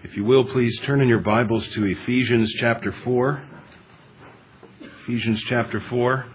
If you will, please turn in your Bibles to Ephesians chapter 4. Ephesians chapter 4.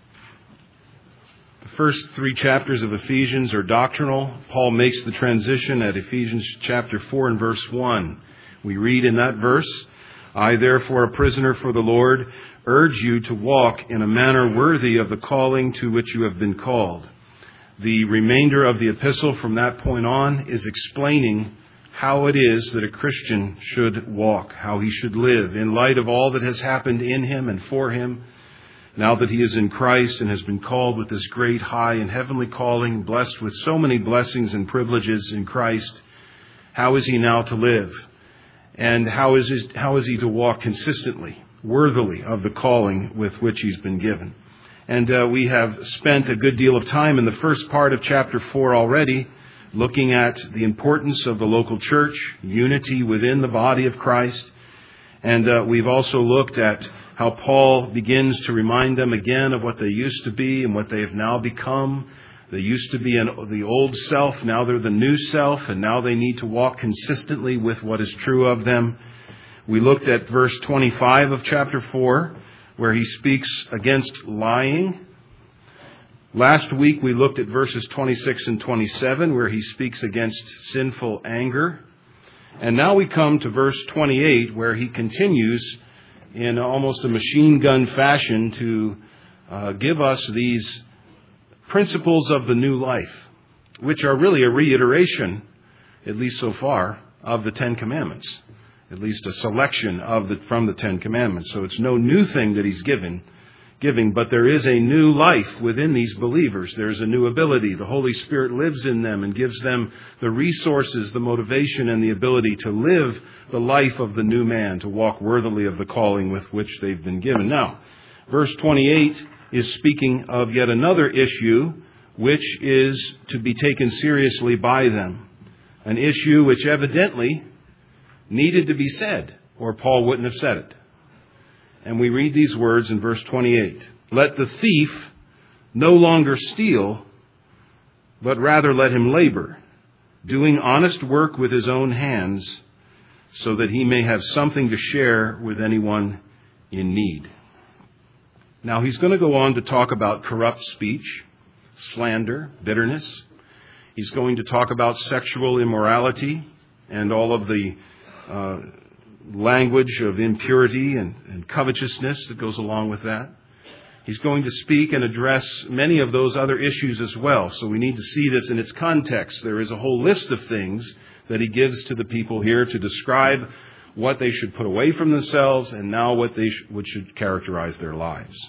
The first three chapters of Ephesians are doctrinal. Paul makes the transition at Ephesians chapter 4 and verse 1. We read in that verse, "I, therefore, a prisoner for the Lord, urge you to walk in a manner worthy of the calling to which you have been called." The remainder of the epistle from that point on is explaining how it is that a Christian should walk, how he should live in light of all that has happened in him and for him. Now that he is in Christ and has been called with this great high and heavenly calling, blessed with so many blessings and privileges in Christ, how is he now to live? And how is he to walk consistently, worthily of the calling with which he's been given? And we have spent a good deal of time in the first part of chapter 4 already, looking at the importance of the local church, unity within the body of Christ. And we've also looked at how Paul begins to remind them again of what they used to be and what they have now become. They used to be the old self, now they're the new self, and now they need to walk consistently with what is true of them. We looked at verse 25 of chapter 4, where he speaks against lying. Last week we looked at verses 26 and 27, where he speaks against sinful anger. And now we come to verse 28, where he continues in almost a machine gun fashion to give us these principles of the new life, which are really a reiteration, at least so far, of the Ten Commandments, at least a selection from the Ten Commandments. So it's no new thing that he's giving, but there is a new life within these believers. There's a new ability. The Holy Spirit lives in them and gives them the resources, the motivation, and the ability to live the life of the new man, to walk worthily of the calling with which they've been given. Now, verse 28 is speaking of yet another issue which is to be taken seriously by them. An issue which evidently needed to be said, or Paul wouldn't have said it. And we read these words in verse 28. "Let the thief no longer steal, but rather let him labor, doing honest work with his own hands, so that he may have something to share with anyone in need." Now he's going to go on to talk about corrupt speech, slander, bitterness. He's going to talk about sexual immorality and all of the language of impurity and covetousness that goes along with that. He's going to speak and address many of those other issues as well. So we need to see this in its context. There is a whole list of things that he gives to the people here to describe what they should put away from themselves and now what should characterize their lives.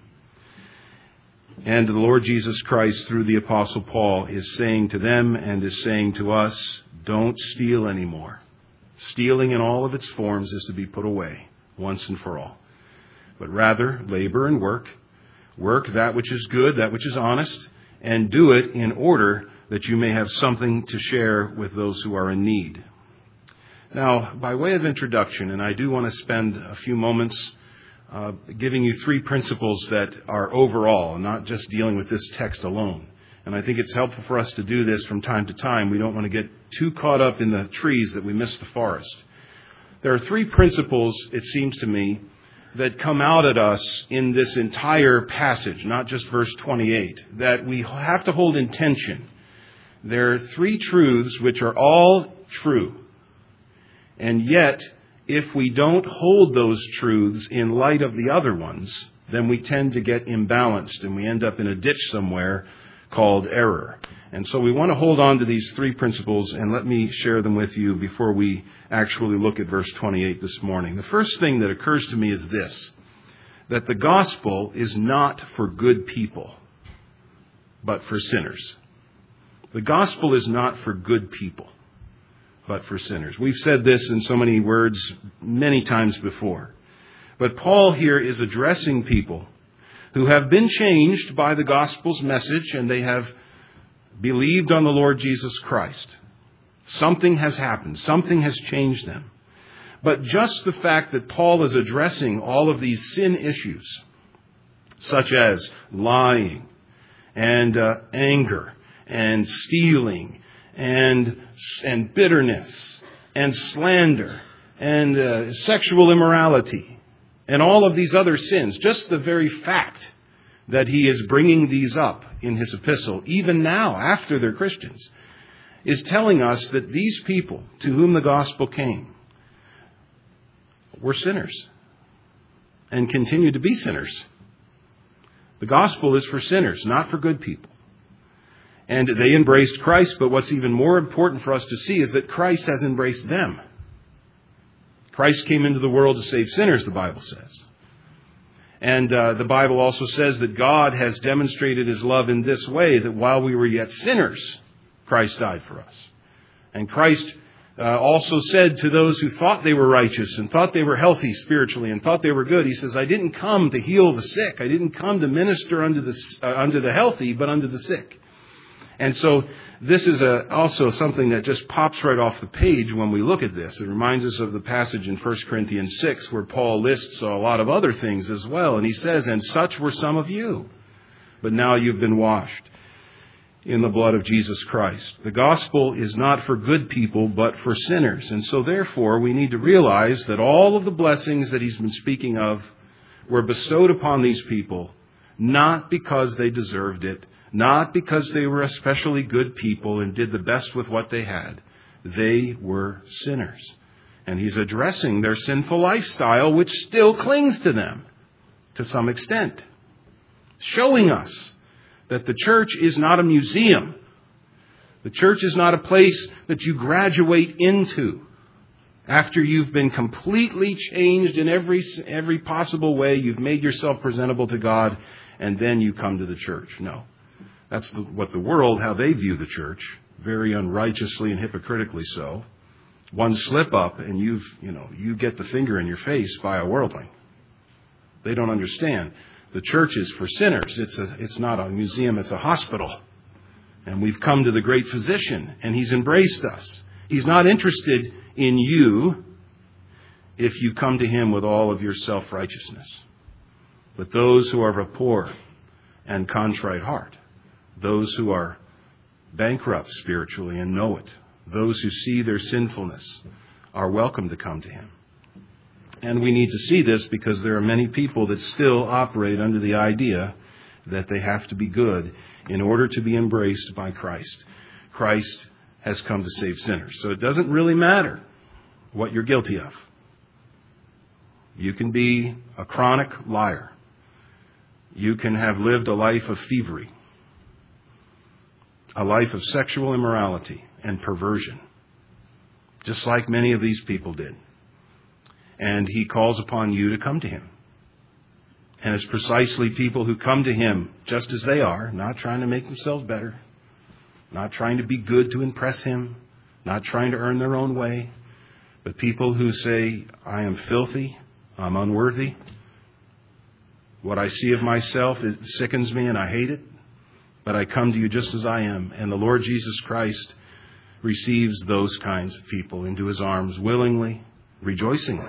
And the Lord Jesus Christ, through the Apostle Paul, is saying to them and is saying to us, don't steal anymore. Stealing in all of its forms is to be put away once and for all. But rather, labor and work that which is good, that which is honest, and do it in order that you may have something to share with those who are in need. Now, by way of introduction, and I do want to spend a few moments giving you three principles that are overall, not just dealing with this text alone. And I think it's helpful for us to do this from time to time. We don't want to get too caught up in the trees that we miss the forest. There are three principles, it seems to me, that come out at us in this entire passage, not just verse 28, that we have to hold in tension. There are three truths which are all true. And yet, if we don't hold those truths in light of the other ones, then we tend to get imbalanced and we end up in a ditch somewhere called error. And so we want to hold on to these three principles, and let me share them with you before we actually look at verse 28 this morning. The first thing that occurs to me is this, that the gospel is not for good people, but for sinners. The gospel is not for good people, but for sinners. We've said this in so many words many times before. But Paul here is addressing people who have been changed by the gospel's message, and they have believed on the Lord Jesus Christ. Something has happened. Something has changed them. But just the fact that Paul is addressing all of these sin issues, such as lying and anger and stealing and bitterness and slander and sexual immorality and all of these other sins. Just the very fact that he is bringing these up in his epistle, even now after they're Christians, is telling us that these people to whom the gospel came were sinners and continue to be sinners. The gospel is for sinners, not for good people. And they embraced Christ, but what's even more important for us to see is that Christ has embraced them. Christ came into the world to save sinners, the Bible says. And the Bible also says that God has demonstrated his love in this way, that while we were yet sinners, Christ died for us. And Christ also said to those who thought they were righteous and thought they were healthy spiritually and thought they were good, he says, I didn't come to heal the sick. I didn't come to minister unto the healthy, but unto the sick. And so this is also something that just pops right off the page when we look at this. It reminds us of the passage in 1 Corinthians 6 where Paul lists a lot of other things as well. And he says, and such were some of you, but now you've been washed in the blood of Jesus Christ. The gospel is not for good people, but for sinners. And so therefore, we need to realize that all of the blessings that he's been speaking of were bestowed upon these people, not because they deserved it, not because they were especially good people and did the best with what they had. They were sinners. And he's addressing their sinful lifestyle, which still clings to them to some extent, showing us that the church is not a museum. The church is not a place that you graduate into after you've been completely changed in every possible way. You've made yourself presentable to God, and then you come to the church. No. That's what the world, how they view the church, very unrighteously and hypocritically so. One slip up and you get the finger in your face by a worldling. They don't understand. The church is for sinners. It's not a museum, it's a hospital. And we've come to the great physician, and he's embraced us. He's not interested in you if you come to him with all of your self-righteousness. But those who are of a poor and contrite heart, those who are bankrupt spiritually and know it, those who see their sinfulness, are welcome to come to him. And we need to see this because there are many people that still operate under the idea that they have to be good in order to be embraced by Christ. Christ has come to save sinners. So it doesn't really matter what you're guilty of. You can be a chronic liar. You can have lived a life of thievery, a life of sexual immorality and perversion, just like many of these people did. And he calls upon you to come to him. And it's precisely people who come to him just as they are, not trying to make themselves better, not trying to be good to impress him, not trying to earn their own way, but people who say, I am filthy, I'm unworthy. What I see of myself, it sickens me and I hate it. But I come to you just as I am. And the Lord Jesus Christ receives those kinds of people into his arms willingly, rejoicingly.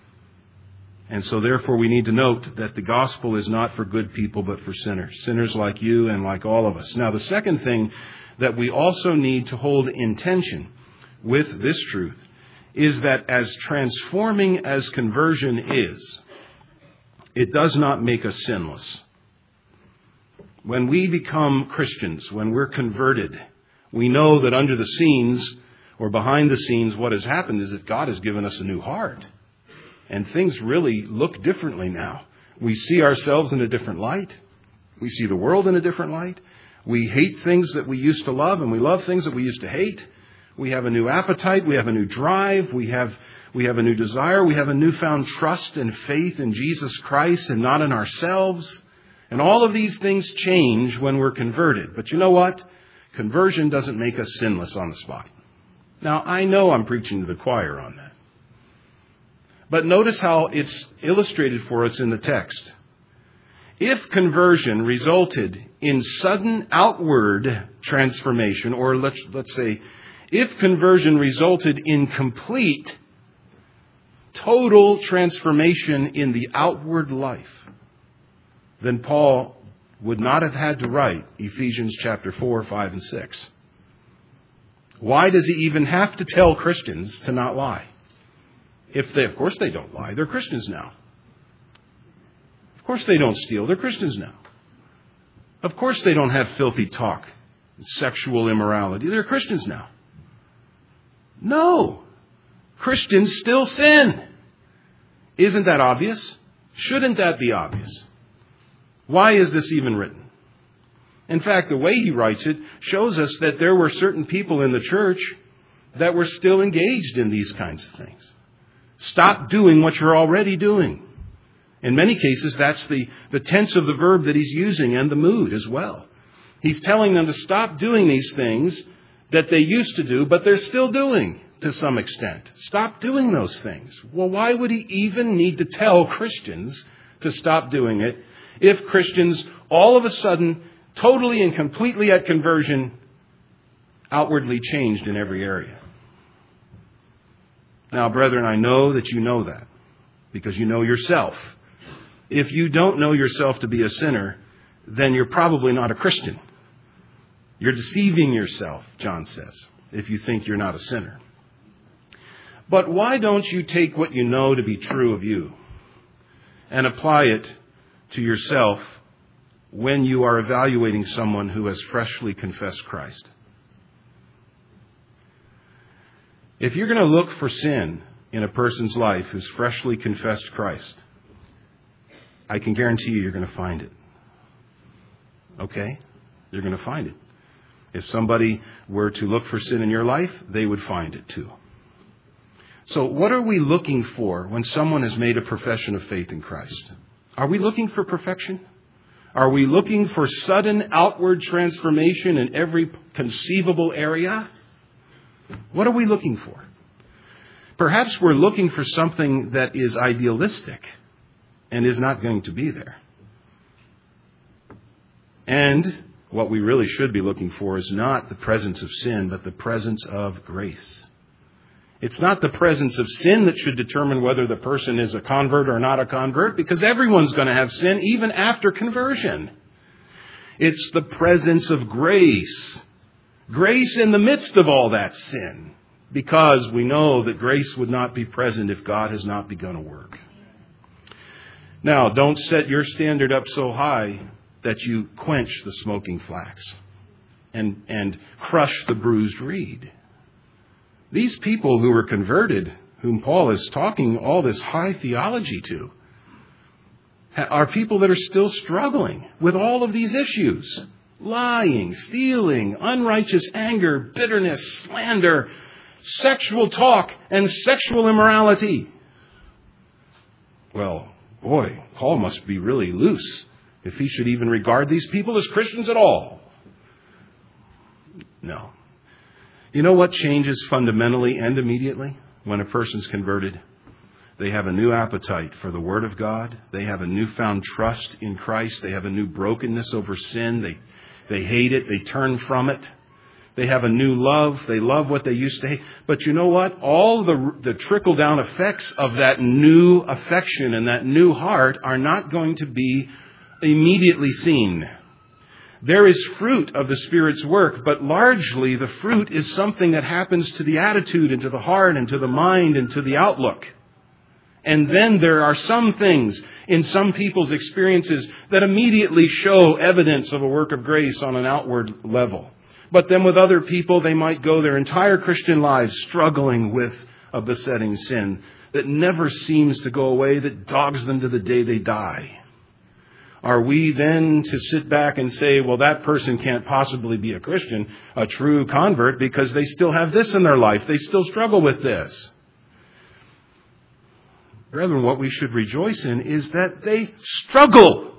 And so therefore we need to note that the gospel is not for good people, but for sinners. Sinners like you and like all of us. Now the second thing that we also need to hold in tension with this truth is that as transforming as conversion is, it does not make us sinless. When we become Christians, when we're converted, we know that under the scenes or behind the scenes, what has happened is that God has given us a new heart. And things really look differently now. We see ourselves in a different light. We see the world in a different light. We hate things that we used to love, and we love things that we used to hate. We have a new appetite. We have a new drive. We have a new desire. We have a newfound trust and faith in Jesus Christ and not in ourselves. And all of these things change when we're converted. But you know what? Conversion doesn't make us sinless on the spot. Now, I know I'm preaching to the choir on that. But notice how it's illustrated for us in the text. If conversion resulted in sudden outward transformation, or let's say, if conversion resulted in complete, total transformation in the outward life, then Paul would not have had to write Ephesians chapter 4, 5, and 6. Why does he even have to tell Christians to not lie? Of course they don't lie. They're Christians now. Of course they don't steal. They're Christians now. Of course they don't have filthy talk, sexual immorality. They're Christians now. No. Christians still sin. Isn't that obvious? Shouldn't that be obvious? Why is this even written? In fact, the way he writes it shows us that there were certain people in the church that were still engaged in these kinds of things. Stop doing what you're already doing. In many cases, that's the tense of the verb that he's using and the mood as well. He's telling them to stop doing these things that they used to do, but they're still doing to some extent. Stop doing those things. Well, why would he even need to tell Christians to stop doing it if Christians all of a sudden, totally and completely at conversion, outwardly changed in every area? Now, brethren, I know that you know that because you know yourself. If you don't know yourself to be a sinner, then you're probably not a Christian. You're deceiving yourself, John says, if you think you're not a sinner. But why don't you take what you know to be true of you and apply it to yourself when you are evaluating someone who has freshly confessed Christ? If you're going to look for sin in a person's life who's freshly confessed Christ, I can guarantee you're going to find it. Okay? You're going to find it. If somebody were to look for sin in your life, they would find it too. So what are we looking for when someone has made a profession of faith in Christ? Are we looking for perfection? Are we looking for sudden outward transformation in every conceivable area? What are we looking for? Perhaps we're looking for something that is idealistic and is not going to be there. And what we really should be looking for is not the presence of sin, but the presence of grace. It's not the presence of sin that should determine whether the person is a convert or not a convert, because everyone's going to have sin even after conversion. It's the presence of grace. Grace in the midst of all that sin, because we know that grace would not be present if God has not begun a work. Now, don't set your standard up so high that you quench the smoking flax and crush the bruised reed. These people who were converted, whom Paul is talking all this high theology to, are people that are still struggling with all of these issues. Lying, stealing, unrighteous anger, bitterness, slander, sexual talk, and sexual immorality. Well, boy, Paul must be really loose if he should even regard these people as Christians at all. No. You know what changes fundamentally and immediately when a person's converted? They have a new appetite for the Word of God. They have a newfound trust in Christ. They have a new brokenness over sin. They hate it. They turn from it. They have a new love. They love what they used to hate. But you know what? All the trickle-down effects of that new affection and that new heart are not going to be immediately seen. There is fruit of the Spirit's work, but largely the fruit is something that happens to the attitude and to the heart and to the mind and to the outlook. And then there are some things in some people's experiences that immediately show evidence of a work of grace on an outward level. But then with other people, they might go their entire Christian lives struggling with a besetting sin that never seems to go away, that dogs them to the day they die. Are we then to sit back and say, well, that person can't possibly be a Christian, a true convert, because they still have this in their life. They still struggle with this. Brethren, what we should rejoice in is that they struggle.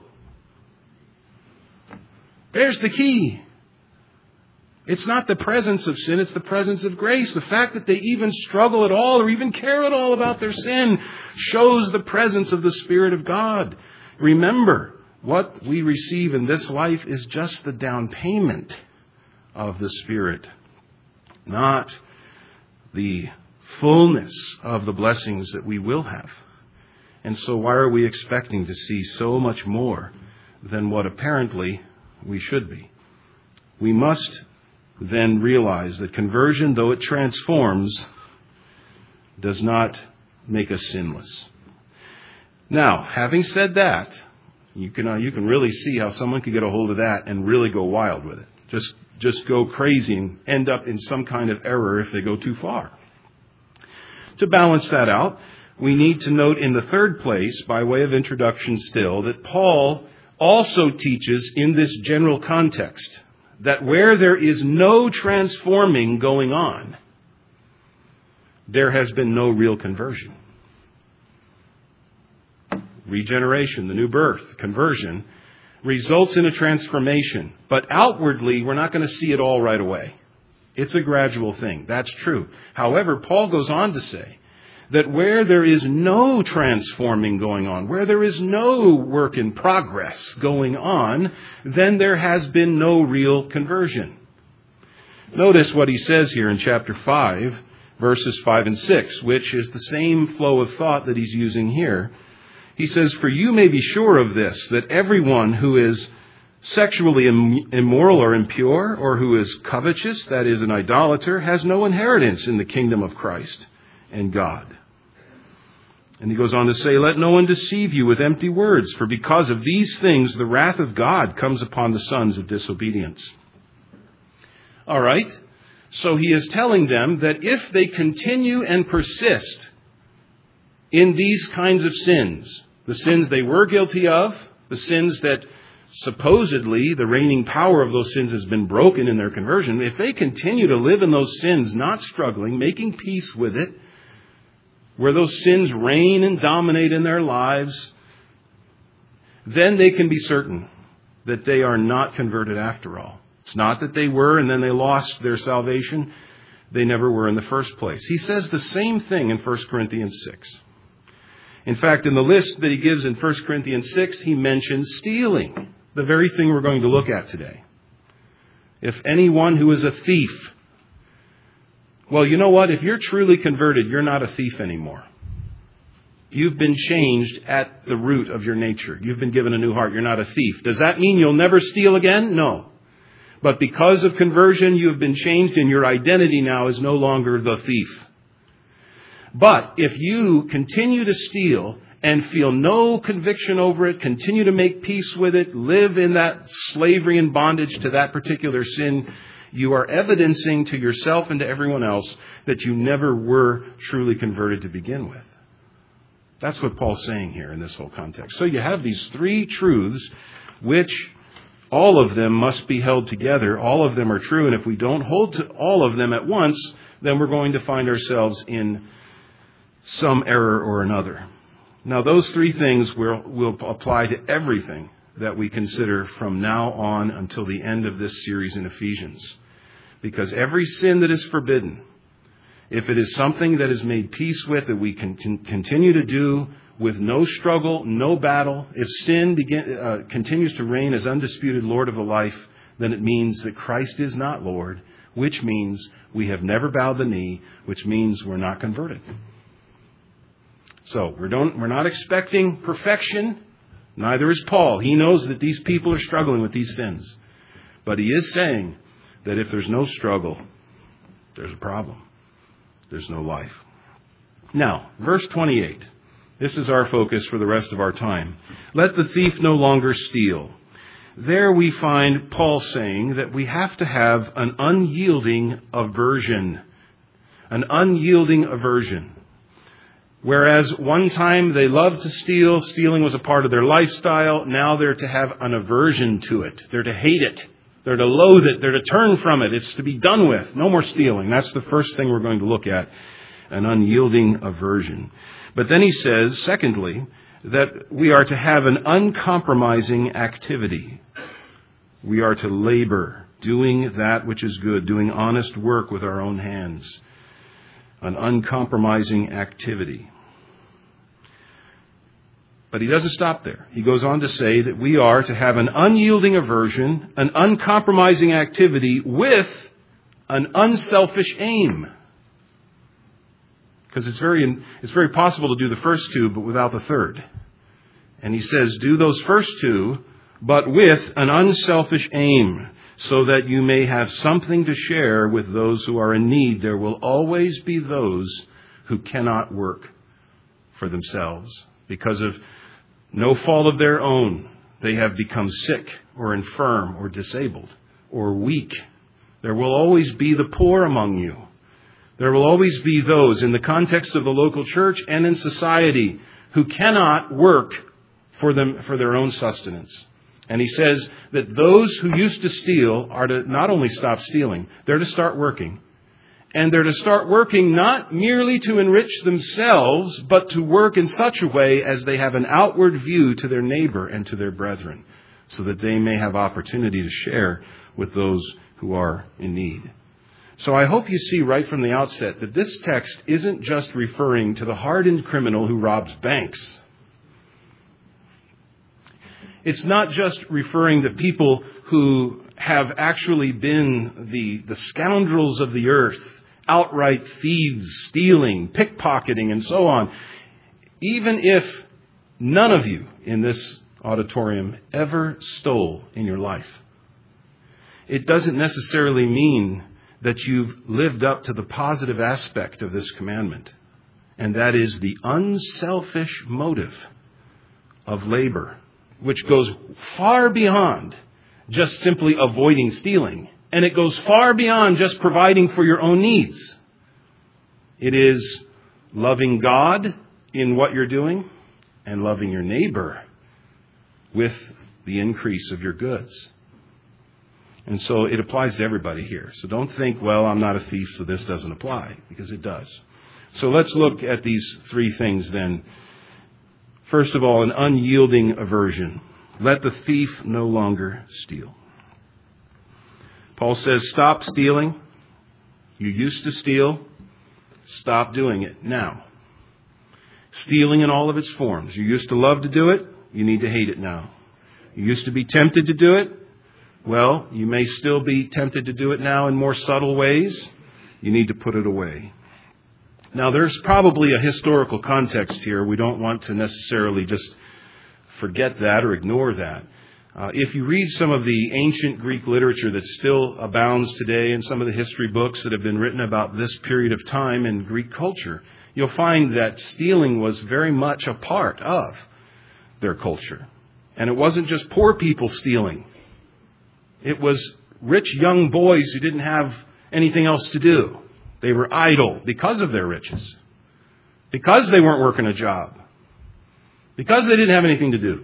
There's the key. It's not the presence of sin, it's the presence of grace. The fact that they even struggle at all or even care at all about their sin shows the presence of the Spirit of God. Remember, what we receive in this life is just the down payment of the Spirit, not the fullness of the blessings that we will have. And so why are we expecting to see so much more than what apparently we should be? We must then realize that conversion, though it transforms, does not make us sinless. Now, having said that, you can really see how someone could get a hold of that and really go wild with it. Just go crazy and end up in some kind of error if they go too far. To balance that out, we need to note in the third place, by way of introduction still, that Paul also teaches in this general context that where there is no transforming going on, there has been no real conversion. Regeneration, the new birth, conversion, results in a transformation. But outwardly, we're not going to see it all right away. It's a gradual thing. That's true. However, Paul goes on to say that where there is no transforming going on, where there is no work in progress going on, then there has been no real conversion. Notice what he says here in chapter 5, verses 5 and 6, which is the same flow of thought that he's using here. He says, "For you may be sure of this, that everyone who is sexually immoral or impure, or who is covetous, that is, an idolater, has no inheritance in the kingdom of Christ and God." And he goes on to say, "Let no one deceive you with empty words, for because of these things the wrath of God comes upon the sons of disobedience." All right, so he is telling them that if they continue and persist in these kinds of sins, the sins they were guilty of, the sins that supposedly the reigning power of those sins has been broken in their conversion, if they continue to live in those sins, not struggling, making peace with it, where those sins reign and dominate in their lives, then they can be certain that they are not converted after all. It's not that they were and then they lost their salvation. They never were in the first place. He says the same thing in 1 Corinthians 6. In fact, in the list that he gives in 1 Corinthians 6, he mentions stealing, the very thing we're going to look at today. If anyone who is a thief, well, you know what? If you're truly converted, you're not a thief anymore. You've been changed at the root of your nature. You've been given a new heart. You're not a thief. Does that mean you'll never steal again? No. But because of conversion, you have been changed, and your identity now is no longer the thief. But if you continue to steal and feel no conviction over it, continue to make peace with it, live in that slavery and bondage to that particular sin, you are evidencing to yourself and to everyone else that you never were truly converted to begin with. That's what Paul's saying here in this whole context. So you have these three truths, which all of them must be held together. All of them are true. And if we don't hold to all of them at once, then we're going to find ourselves in some error or another. Now, those three things will apply to everything that we consider from now on until the end of this series in Ephesians. Because every sin that is forbidden, if it is something that is made peace with, that we can continue to do with no struggle, no battle, if sin continues to reign as undisputed Lord of the life, then it means that Christ is not Lord, which means we have never bowed the knee, which means we're not converted. So we're not expecting perfection. Neither is Paul. He knows that these people are struggling with these sins. But he is saying that if there's no struggle, there's a problem. There's no life. Now, verse 28. This is our focus for the rest of our time. Let the thief no longer steal. There we find Paul saying that we have to have an unyielding aversion. An unyielding aversion. Whereas one time they loved to steal, stealing was a part of their lifestyle, now they're to have an aversion to it. They're to hate it. They're to loathe it. They're to turn from it. It's to be done with. No more stealing. That's the first thing we're going to look at, an unyielding aversion. But then he says, secondly, that we are to have an uncompromising activity. We are to labor, doing that which is good, doing honest work with our own hands. An uncompromising activity. But he doesn't stop there. He goes on to say that we are to have an unyielding aversion, an uncompromising activity with an unselfish aim. Because it's very possible to do the first two, but without the third. And he says, do those first two, but with an unselfish aim, so that you may have something to share with those who are in need. There will always be those who cannot work for themselves because of no fault of their own. They have become sick or infirm or disabled or weak. There will always be the poor among you. There will always be those in the context of the local church and in society who cannot work for their own sustenance. And he says that those who used to steal are to not only stop stealing, they're to start working. And they're to start working not merely to enrich themselves, but to work in such a way as they have an outward view to their neighbor and to their brethren, so that they may have opportunity to share with those who are in need. So I hope you see right from the outset that this text isn't just referring to the hardened criminal who robs banks. It's not just referring to people who have actually been the scoundrels of the earth, outright thieves, stealing, pickpocketing, and so on. Even if none of you in this auditorium ever stole in your life, it doesn't necessarily mean that you've lived up to the positive aspect of this commandment, and that is the unselfish motive of labor, which goes far beyond just simply avoiding stealing. And it goes far beyond just providing for your own needs. It is loving God in what you're doing and loving your neighbor with the increase of your goods. And so it applies to everybody here. So don't think, well, I'm not a thief, so this doesn't apply, because it does. So let's look at these three things then. First of all, an unyielding aversion. Let the thief no longer steal. Paul says, stop stealing. You used to steal. Stop doing it now. Stealing in all of its forms. You used to love to do it. You need to hate it now. You used to be tempted to do it. Well, you may still be tempted to do it now in more subtle ways. You need to put it away. Now, there's probably a historical context here. We don't want to necessarily just forget that or ignore that. If you read some of the ancient Greek literature that still abounds today and some of the history books that have been written about this period of time in Greek culture, you'll find that stealing was very much a part of their culture. And it wasn't just poor people stealing. It was rich young boys who didn't have anything else to do. They were idle because of their riches, because they weren't working a job, because they didn't have anything to do.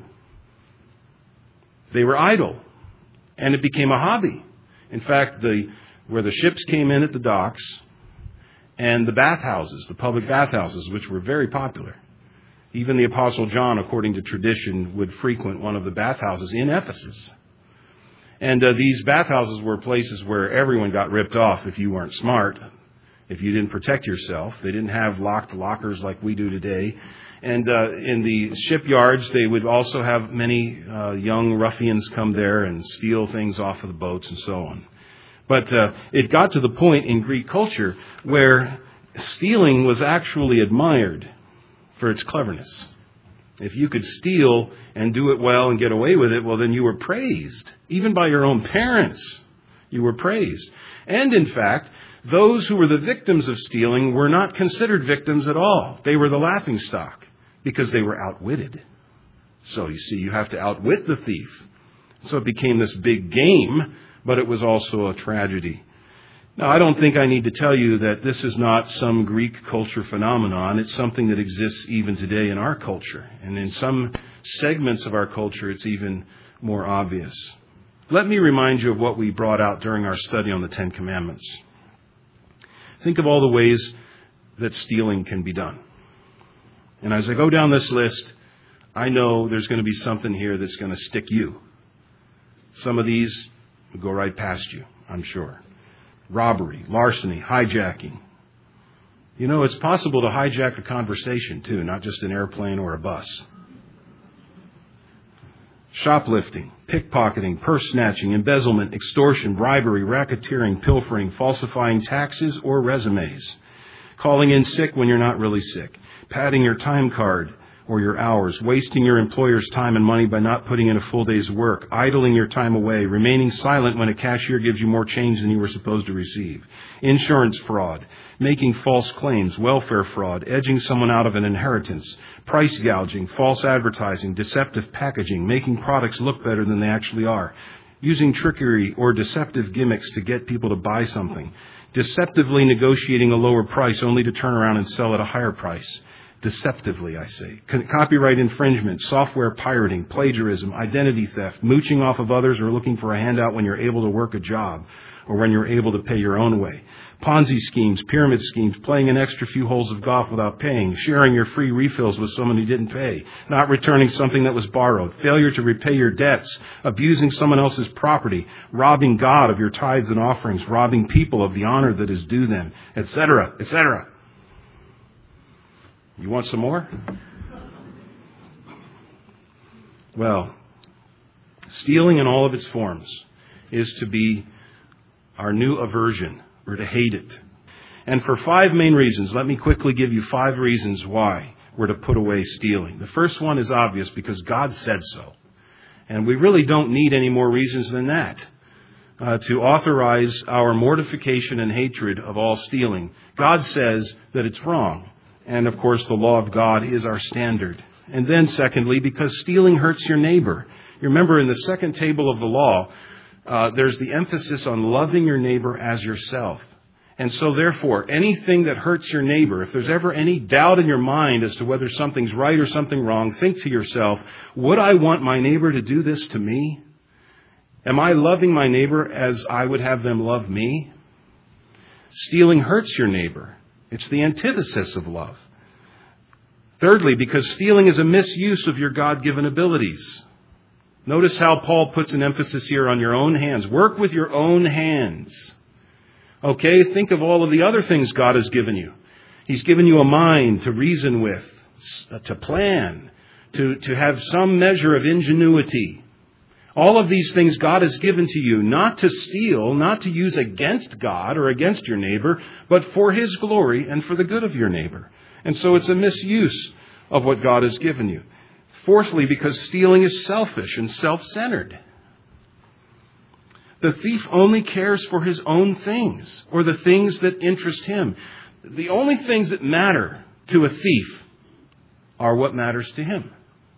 They were idle, and it became a hobby. In fact, where the ships came in at the docks and the bathhouses, the public bathhouses, which were very popular. Even the Apostle John, according to tradition, would frequent one of the bathhouses in Ephesus. And these bathhouses were places where everyone got ripped off if you weren't smart, if you didn't protect yourself. They didn't have locked lockers like we do today. And in the shipyards, they would also have many young ruffians come there and steal things off of the boats and so on. But it got to the point in Greek culture where stealing was actually admired for its cleverness. If you could steal and do it well and get away with it, well, then you were praised. Even by your own parents, you were praised. And in fact, those who were the victims of stealing were not considered victims at all. They were the laughingstock because they were outwitted. So you see, you have to outwit the thief. So it became this big game, but it was also a tragedy. Now, I don't think I need to tell you that this is not some Greek culture phenomenon. It's something that exists even today in our culture. And in some segments of our culture, it's even more obvious. Let me remind you of what we brought out during our study on the Ten Commandments. Think of all the ways that stealing can be done. And as I go down this list, I know there's going to be something here that's going to stick you. Some of these will go right past you, I'm sure. Robbery, larceny, hijacking. You know, it's possible to hijack a conversation too, not just an airplane or a bus. Shoplifting, pickpocketing, purse snatching, embezzlement, extortion, bribery, racketeering, pilfering, falsifying taxes or resumes, calling in sick when you're not really sick, padding your time card or your hours, wasting your employer's time and money by not putting in a full day's work, idling your time away, remaining silent when a cashier gives you more change than you were supposed to receive, insurance fraud, making false claims, welfare fraud, edging someone out of an inheritance, price gouging, false advertising, deceptive packaging, making products look better than they actually are, using trickery or deceptive gimmicks to get people to buy something, deceptively negotiating a lower price only to turn around and sell at a higher price. Deceptively, I say. Copyright infringement, software pirating, plagiarism, identity theft, mooching off of others or looking for a handout when you're able to work a job or when you're able to pay your own way. Ponzi schemes, pyramid schemes, playing an extra few holes of golf without paying, sharing your free refills with someone who didn't pay, not returning something that was borrowed, failure to repay your debts, abusing someone else's property, robbing God of your tithes and offerings, robbing people of the honor that is due them, etc., etc. You want some more? Well, stealing in all of its forms is to be our new aversion, or to hate it. And for 5 main reasons, let me quickly give you 5 reasons why we're to put away stealing. The first one is obvious because God said so. And we really don't need any more reasons than that to authorize our mortification and hatred of all stealing. God says that it's wrong. And, of course, the law of God is our standard. And then, secondly, because stealing hurts your neighbor. You remember in the second table of the law, there's the emphasis on loving your neighbor as yourself. And so, therefore, anything that hurts your neighbor, if there's ever any doubt in your mind as to whether something's right or something wrong, think to yourself, would I want my neighbor to do this to me? Am I loving my neighbor as I would have them love me? Stealing hurts your neighbor. It's the antithesis of love. Thirdly, because stealing is a misuse of your God-given abilities. Notice how Paul puts an emphasis here on your own hands. Work with your own hands. Okay, think of all of the other things God has given you. He's given you a mind to reason with, to plan, to have some measure of ingenuity. All of these things God has given to you, not to steal, not to use against God or against your neighbor, but for His glory and for the good of your neighbor. And so it's a misuse of what God has given you. Fourthly, because stealing is selfish and self-centered. The thief only cares for his own things or the things that interest him. The only things that matter to a thief are what matters to him.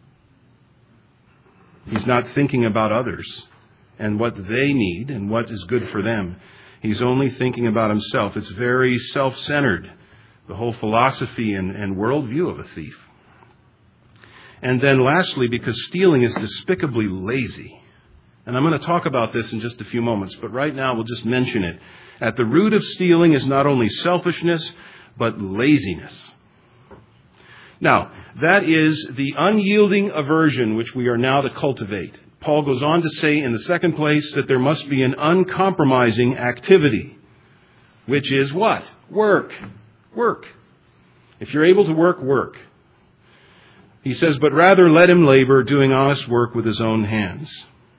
He's not thinking about others and what they need and what is good for them. He's only thinking about himself. It's very self-centered, the whole philosophy and worldview of a thief. And then lastly, because stealing is despicably lazy. And I'm going to talk about this in just a few moments, but right now we'll just mention it. At the root of stealing is not only selfishness, but laziness. Now, that is the unyielding aversion which we are now to cultivate. Paul goes on to say in the second place that there must be an uncompromising activity, which is what? Work. Work. If you're able to work, work. He says, but rather let him labor, doing honest work with his own hands.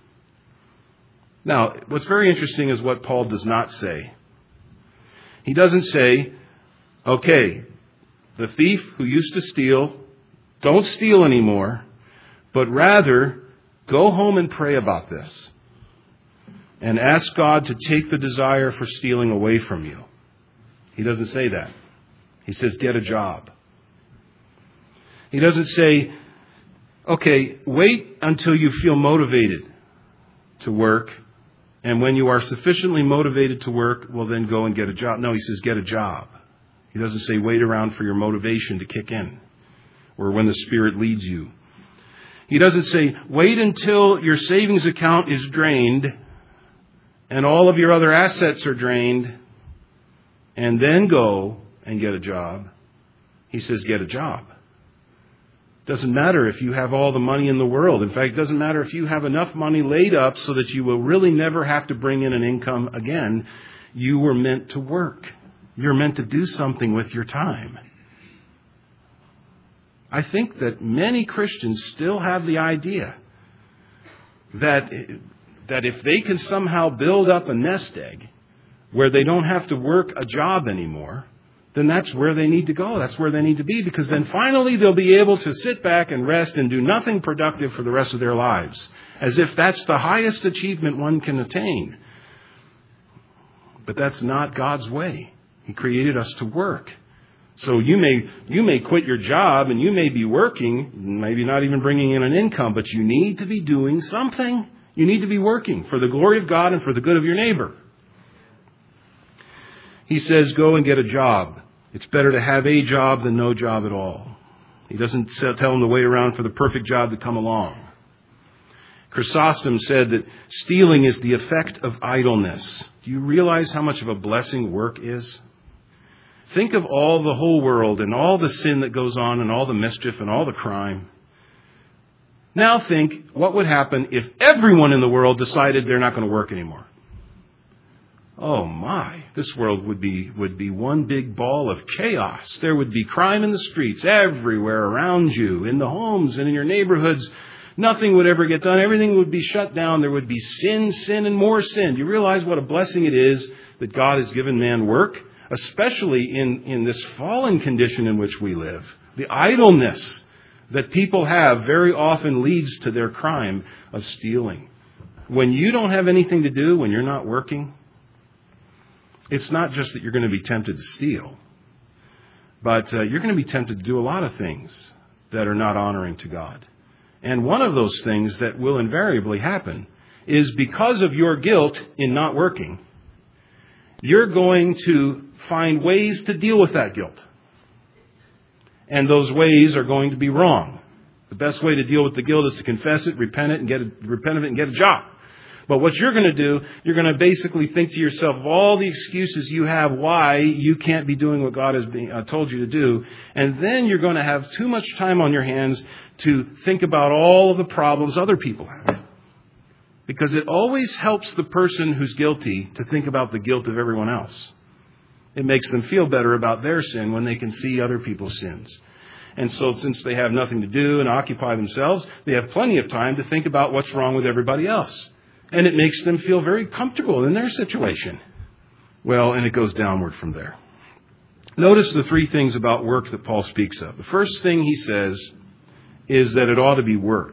Now, what's very interesting is what Paul does not say. He doesn't say, okay, the thief who used to steal, don't steal anymore, but rather go home and pray about this and ask God to take the desire for stealing away from you. He doesn't say that. He says, get a job. He doesn't say, okay, wait until you feel motivated to work, and when you are sufficiently motivated to work, well, then go and get a job. No, he says, get a job. He doesn't say wait around for your motivation to kick in or when the Spirit leads you. He doesn't say wait until your savings account is drained and all of your other assets are drained and then go and get a job. He says get a job. Doesn't matter if you have all the money in the world. In fact, it doesn't matter if you have enough money laid up so that you will really never have to bring in an income again. You were meant to work. You're meant to do something with your time. I think that many Christians still have the idea that if they can somehow build up a nest egg where they don't have to work a job anymore, then that's where they need to go. That's where they need to be, because then finally they'll be able to sit back and rest and do nothing productive for the rest of their lives, as if that's the highest achievement one can attain. But that's not God's way. He created us to work. So you may quit your job and you may be working, maybe not even bringing in an income, but you need to be doing something. You need to be working for the glory of God and for the good of your neighbor. He says, go and get a job. It's better to have a job than no job at all. He doesn't tell them to wait around for the perfect job to come along. Chrysostom said that stealing is the effect of idleness. Do you realize how much of a blessing work is? Think of all the whole world and all the sin that goes on and all the mischief and all the crime. Now think what would happen if everyone in the world decided they're not going to work anymore. Oh my, this world would be one big ball of chaos. There would be crime in the streets everywhere around you, in the homes and in your neighborhoods. Nothing would ever get done. Everything would be shut down. There would be sin, and more sin. Do you realize what a blessing it is that God has given man work? Especially in this fallen condition in which we live. The idleness that people have very often leads to their crime of stealing. When you don't have anything to do, when you're not working, it's not just that you're going to be tempted to steal, but you're going to be tempted to do a lot of things that are not honoring to God. And one of those things that will invariably happen is because of your guilt in not working, you're going to find ways to deal with that guilt. And those ways are going to be wrong. The best way to deal with the guilt is to confess it, repent of it, and get a job. But what you're going to do, you're going to basically think to yourself of all the excuses you have why you can't be doing what God has told you to do. And then you're going to have too much time on your hands to think about all of the problems other people have. Because it always helps the person who's guilty to think about the guilt of everyone else. It makes them feel better about their sin when they can see other people's sins. And so since they have nothing to do and occupy themselves, they have plenty of time to think about what's wrong with everybody else. And it makes them feel very comfortable in their situation. Well, and it goes downward from there. Notice the three things about work that Paul speaks of. The first thing he says is that it ought to be work.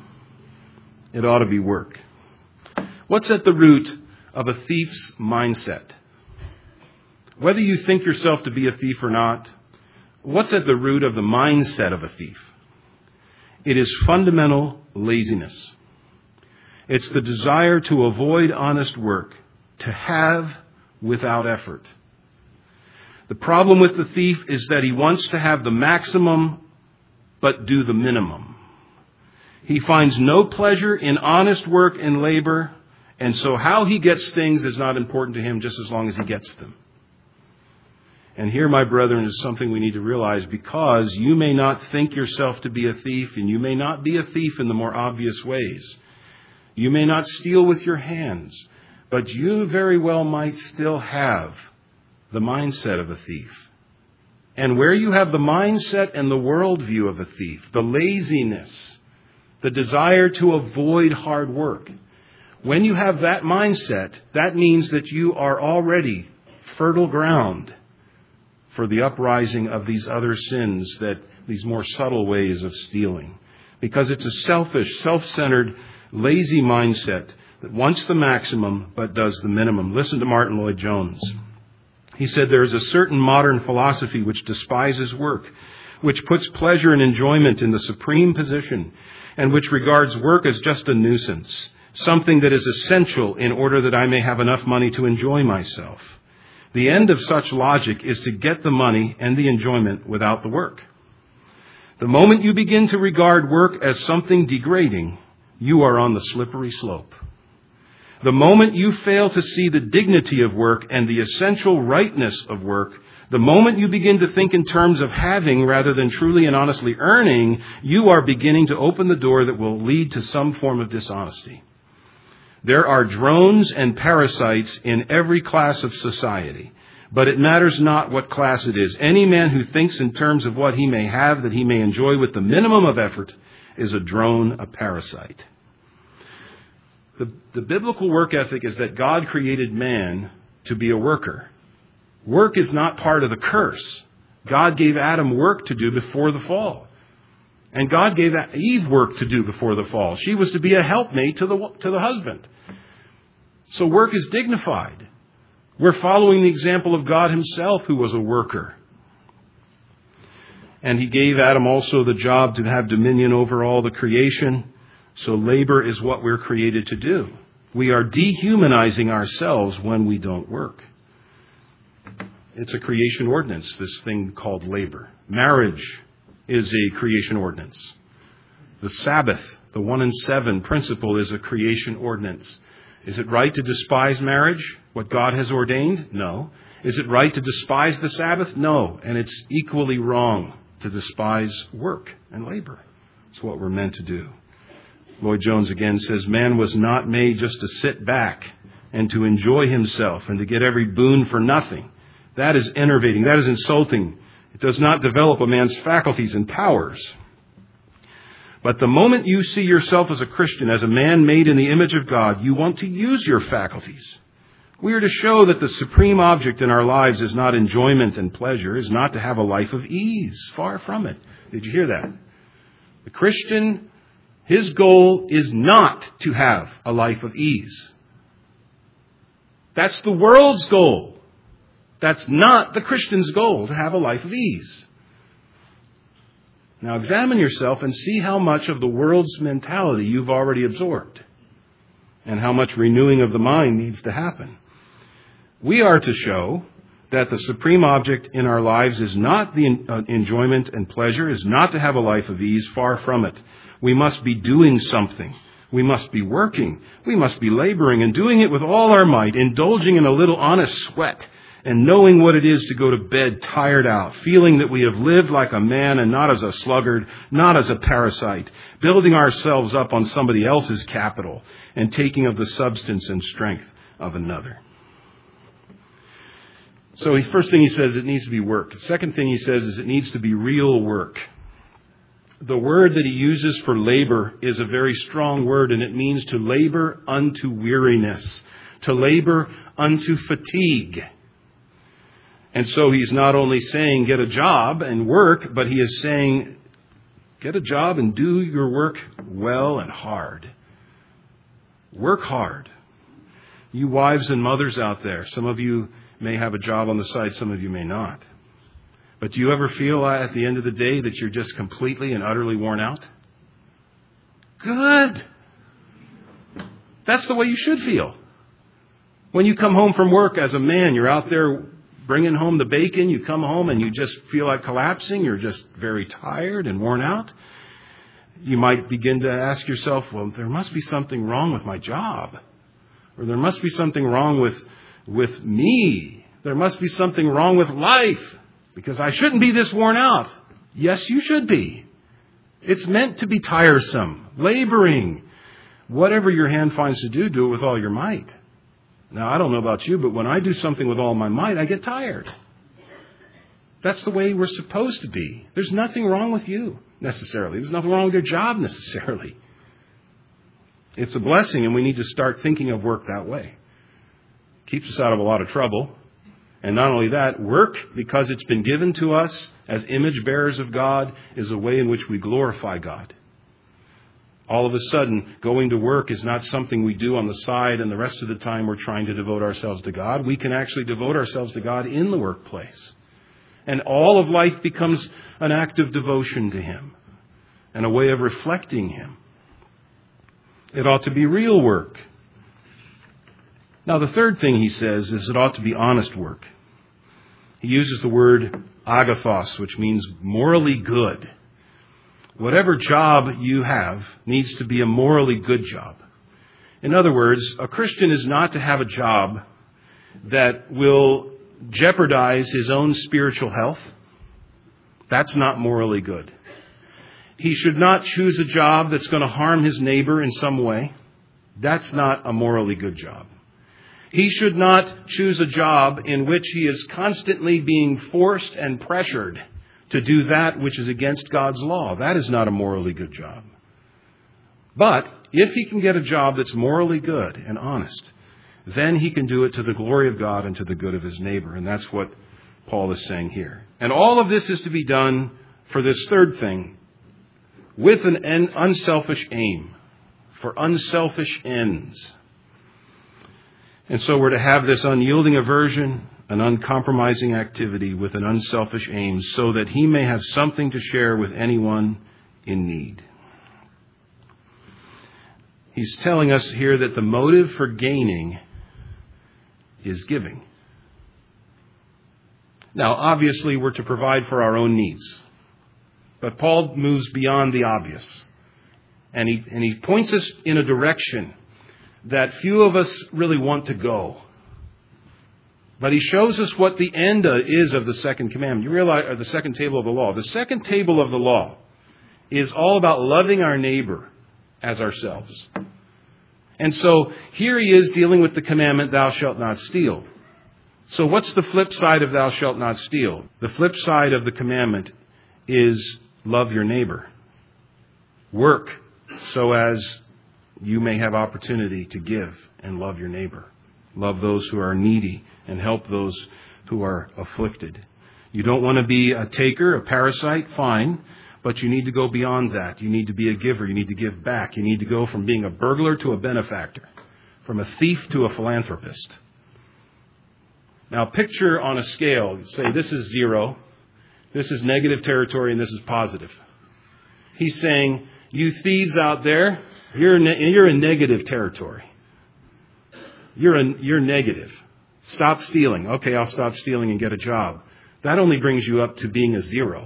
It ought to be work. What's at the root of a thief's mindset? Whether you think yourself to be a thief or not, what's at the root of the mindset of a thief? It is fundamental laziness. It's the desire to avoid honest work, to have without effort. The problem with the thief is that he wants to have the maximum, but do the minimum. He finds no pleasure in honest work and labor, and so how he gets things is not important to him just as long as he gets them. And here, my brethren, is something we need to realize, because you may not think yourself to be a thief, and you may not be a thief in the more obvious ways. You may not steal with your hands, but you very well might still have the mindset of a thief. And where you have the mindset and the worldview of a thief, the laziness, the desire to avoid hard work, when you have that mindset, that means that you are already fertile ground for the uprising of these other sins, these more subtle ways of stealing. Because it's a selfish, self-centered, lazy mindset that wants the maximum but does the minimum. Listen to Martin Lloyd-Jones. He said, there is a certain modern philosophy which despises work, which puts pleasure and enjoyment in the supreme position, and which regards work as just a nuisance, something that is essential in order that I may have enough money to enjoy myself. The end of such logic is to get the money and the enjoyment without the work. The moment you begin to regard work as something degrading, you are on the slippery slope. The moment you fail to see the dignity of work and the essential rightness of work, the moment you begin to think in terms of having rather than truly and honestly earning, you are beginning to open the door that will lead to some form of dishonesty. There are drones and parasites in every class of society, but it matters not what class it is. Any man who thinks in terms of what he may have, that he may enjoy with the minimum of effort, is a drone, a parasite. The biblical work ethic is that God created man to be a worker. Work is not part of the curse. God gave Adam work to do before the fall. And God gave Eve work to do before the fall. She was to be a helpmate to the husband. So work is dignified. We're following the example of God himself, who was a worker. And he gave Adam also the job to have dominion over all the creation. So labor is what we're created to do. We are dehumanizing ourselves when we don't work. It's a creation ordinance, this thing called labor. Marriage is a creation ordinance. The Sabbath, the 1 and 7 principle, is a creation ordinance. Is it right to despise marriage, what God has ordained? No. Is it right to despise the Sabbath? No. And it's equally wrong to despise work and labor. It's what we're meant to do. Lloyd Jones again says, man was not made just to sit back and to enjoy himself and to get every boon for nothing. That is enervating. That is insulting. It does not develop a man's faculties and powers. But the moment you see yourself as a Christian, as a man made in the image of God, you want to use your faculties. We are to show that the supreme object in our lives is not enjoyment and pleasure, is not to have a life of ease. Far from it. Did you hear that? The Christian, his goal is not to have a life of ease. That's the world's goal. That's not the Christian's goal, to have a life of ease. Now examine yourself and see how much of the world's mentality you've already absorbed and how much renewing of the mind needs to happen. We are to show that the supreme object in our lives is not the enjoyment and pleasure, is not to have a life of ease. Far from it. We must be doing something. We must be working. We must be laboring and doing it with all our might, indulging in a little honest sweat and knowing what it is to go to bed tired out, feeling that we have lived like a man and not as a sluggard, not as a parasite, building ourselves up on somebody else's capital and taking of the substance and strength of another. So first thing he says, it needs to be work. The second thing he says is it needs to be real work. The word that he uses for labor is a very strong word, and it means to labor unto weariness, to labor unto fatigue. And so he's not only saying get a job and work, but he is saying get a job and do your work well and hard. Work hard. You wives and mothers out there, some of you may have a job on the side, some of you may not. But do you ever feel at the end of the day that you're just completely and utterly worn out? Good. That's the way you should feel. When you come home from work as a man, you're out there bringing home the bacon, you come home and you just feel like collapsing, you're just very tired and worn out. You might begin to ask yourself, well, there must be something wrong with my job. Or there must be something wrong with me. There must be something wrong with life. Because I shouldn't be this worn out. Yes, you should be. It's meant to be tiresome, laboring. Whatever your hand finds to do it with all your might. Now, I don't know about you, but when I do something with all my might, I get tired. That's the way we're supposed to be. There's nothing wrong with you, necessarily. There's nothing wrong with your job, necessarily. It's a blessing, and we need to start thinking of work that way. Keeps us out of a lot of trouble. And not only that, work, because it's been given to us as image bearers of God, is a way in which we glorify God. All of a sudden, going to work is not something we do on the side and the rest of the time we're trying to devote ourselves to God. We can actually devote ourselves to God in the workplace. And all of life becomes an act of devotion to Him and a way of reflecting Him. It ought to be real work. Now, the third thing he says is it ought to be honest work. He uses the word agathos, which means morally good. Whatever job you have needs to be a morally good job. In other words, a Christian is not to have a job that will jeopardize his own spiritual health. That's not morally good. He should not choose a job that's going to harm his neighbor in some way. That's not a morally good job. He should not choose a job in which he is constantly being forced and pressured to do that which is against God's law. That is not a morally good job. But if he can get a job that's morally good and honest, then he can do it to the glory of God and to the good of his neighbor. And that's what Paul is saying here. And all of this is to be done for this third thing, with an unselfish aim, for unselfish ends. And so we're to have this unyielding aversion, an uncompromising activity with an unselfish aim, so that he may have something to share with anyone in need. He's telling us here that the motive for gaining is giving. Now, obviously, we're to provide for our own needs. But Paul moves beyond the obvious. And he points us in a direction that few of us really want to go. But he shows us what the end is of the second commandment. You realize, or the second table of the law. The second table of the law is all about loving our neighbor as ourselves. And so here he is dealing with the commandment, thou shalt not steal. So what's the flip side of thou shalt not steal? The flip side of the commandment is love your neighbor. Work so as you may have opportunity to give and love your neighbor. Love those who are needy and help those who are afflicted. You don't want to be a taker, a parasite, fine. But you need to go beyond that. You need to be a giver. You need to give back. You need to go from being a burglar to a benefactor, from a thief to a philanthropist. Now picture on a scale, say this is 0, this is negative territory, and this is positive. He's saying, you thieves out there, you're in negative territory. You're negative. Stop stealing. Okay, I'll stop stealing and get a job. That only brings you up to being a 0.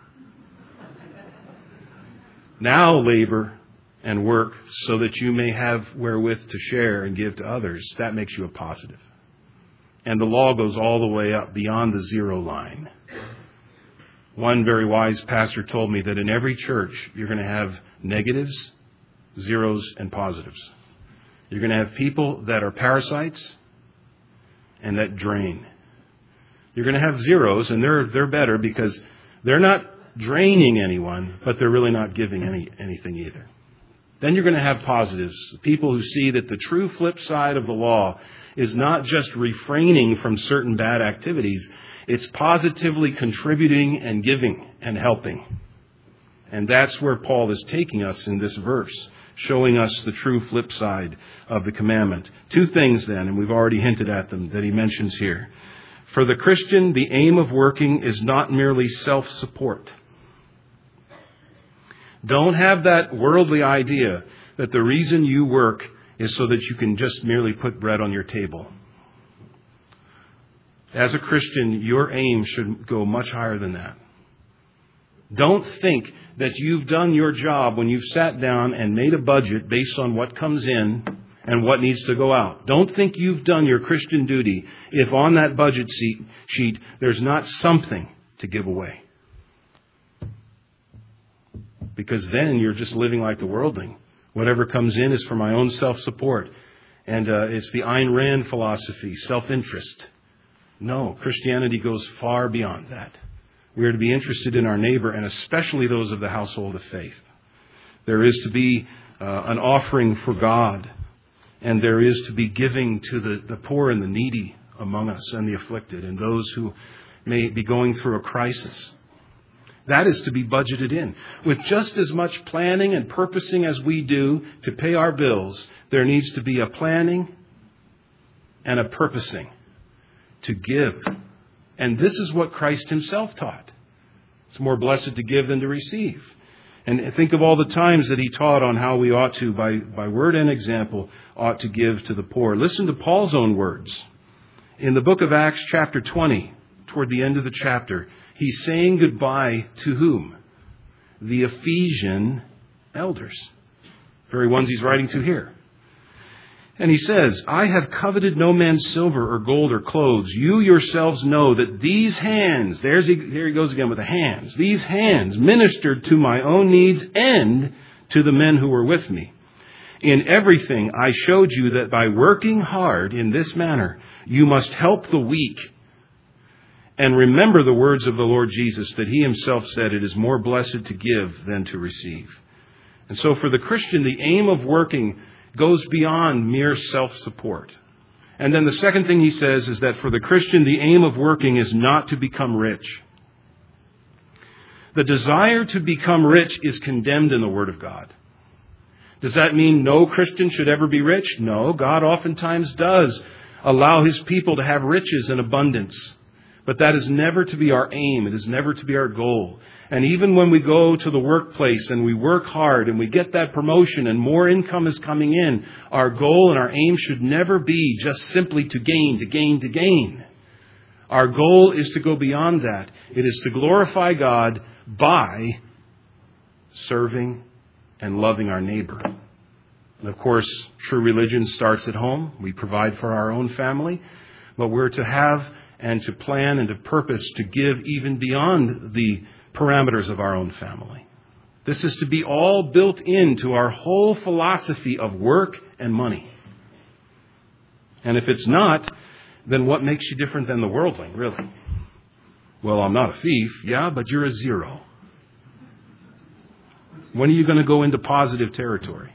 Now labor and work so that you may have wherewith to share and give to others. That makes you a positive. And the law goes all the way up beyond the 0 line. One very wise pastor told me that in every church you're going to have negatives, 0s, and positives. You're going to have people that are parasites and that drain. You're going to have 0s, and they're better because they're not draining anyone, but they're really not giving anything either. Then you're going to have positives, people who see that the true flip side of the law is not just refraining from certain bad activities, it's positively contributing and giving and helping. And that's where Paul is taking us in this verse, showing us the true flip side of the commandment. 2 things then, and we've already hinted at them, that he mentions here. For the Christian, the aim of working is not merely self-support. Don't have that worldly idea that the reason you work is so that you can just merely put bread on your table. As a Christian, your aim should go much higher than that. Don't think that you've done your job when you've sat down and made a budget based on what comes in and what needs to go out. Don't think you've done your Christian duty if on that budget sheet there's not something to give away. Because then you're just living like the worldling. Whatever comes in is for my own self-support. And it's the Ayn Rand philosophy, self-interest. No, Christianity goes far beyond that. We are to be interested in our neighbor, and especially those of the household of faith. There is to be an offering for God, and there is to be giving to the poor and the needy among us, and the afflicted, and those who may be going through a crisis. That is to be budgeted in. With just as much planning and purposing as we do to pay our bills, there needs to be a planning and a purposing to give. And this is what Christ himself taught. It's more blessed to give than to receive. And think of all the times that he taught on how we ought to, by word and example, ought to give to the poor. Listen to Paul's own words. In the book of Acts chapter 20, toward the end of the chapter, he's saying goodbye to whom? The Ephesian elders. Very ones he's writing to here. And he says, I have coveted no man's silver or gold or clothes. You yourselves know that these hands, there he goes again with the hands. These hands ministered to my own needs and to the men who were with me. In everything I showed you that by working hard in this manner, you must help the weak. And remember the words of the Lord Jesus, that he himself said, it is more blessed to give than to receive. And so for the Christian, the aim of working goes beyond mere self-support. And then the second thing he says is that for the Christian, the aim of working is not to become rich. The desire to become rich is condemned in the Word of God. Does that mean no Christian should ever be rich? No, God oftentimes does allow His people to have riches in abundance. But that is never to be our aim. It is never to be our goal. And even when we go to the workplace and we work hard and we get that promotion and more income is coming in, our goal and our aim should never be just simply to gain. Our goal is to go beyond that. It is to glorify God by serving and loving our neighbor. And of course, true religion starts at home. We provide for our own family, but we're to have and to plan and to purpose to give even beyond the parameters of our own family. This is to be all built into our whole philosophy of work and money. And if it's not, then what makes you different than the worldling, really? Well, I'm not a thief. Yeah, but you're a zero. When are you going to go into positive territory?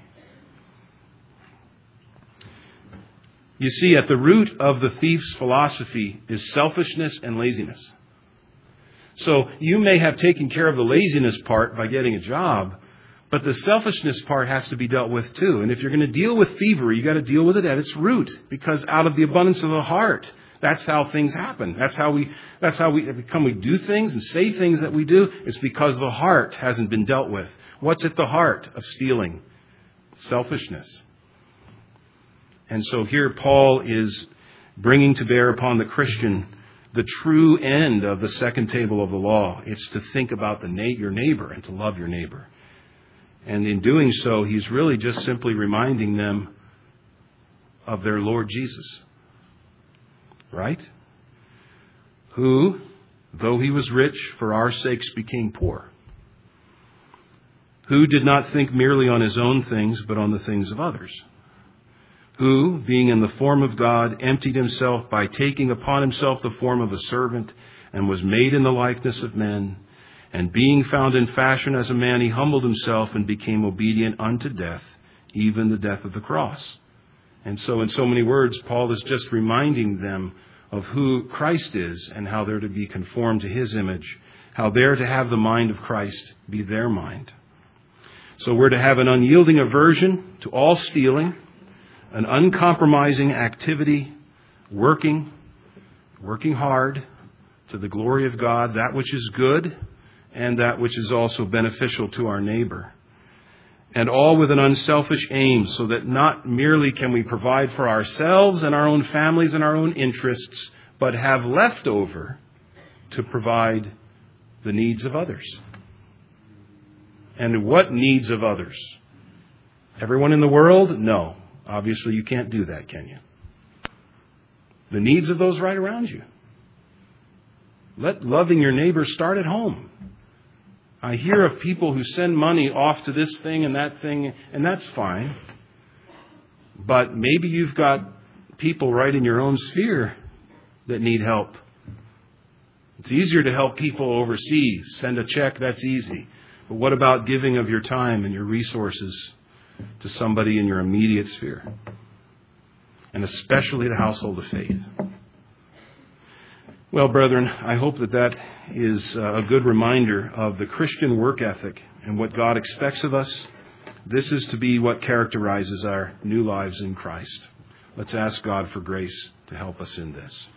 You see, at the root of the thief's philosophy is selfishness and laziness. So you may have taken care of the laziness part by getting a job, but the selfishness part has to be dealt with too. And if you're going to deal with thievery, you got to deal with it at its root, because out of the abundance of the heart, that's how things happen. That's how we do things and say things that we do. It's because the heart hasn't been dealt with. What's at the heart of stealing? Selfishness. And so here Paul is bringing to bear upon the Christian the true end of the second table of the law. It's to think about your neighbor and to love your neighbor. And in doing so, he's really just simply reminding them of their Lord Jesus. Right? Who, though he was rich, for our sakes became poor. Who did not think merely on his own things, but on the things of others. Who, being in the form of God, emptied himself by taking upon himself the form of a servant, and was made in the likeness of men. And being found in fashion as a man, he humbled himself and became obedient unto death, even the death of the cross. And so in so many words, Paul is just reminding them of who Christ is and how they're to be conformed to his image, how they're to have the mind of Christ be their mind. So we're to have an unyielding aversion to all stealing, an uncompromising activity, working hard to the glory of God, that which is good and that which is also beneficial to our neighbor. And all with an unselfish aim, so that not merely can we provide for ourselves and our own families and our own interests, but have left over to provide the needs of others. And what needs of others? Everyone in the world? No. Obviously, you can't do that, can you? The needs of those right around you. Let loving your neighbor start at home. I hear of people who send money off to this thing, and that's fine. But maybe you've got people right in your own sphere that need help. It's easier to help people overseas. Send a check, that's easy. But what about giving of your time and your resources to somebody in your immediate sphere? And especially the household of faith. Well, brethren, I hope that is a good reminder of the Christian work ethic and what God expects of us. This is to be what characterizes our new lives in Christ. Let's ask God for grace to help us in this.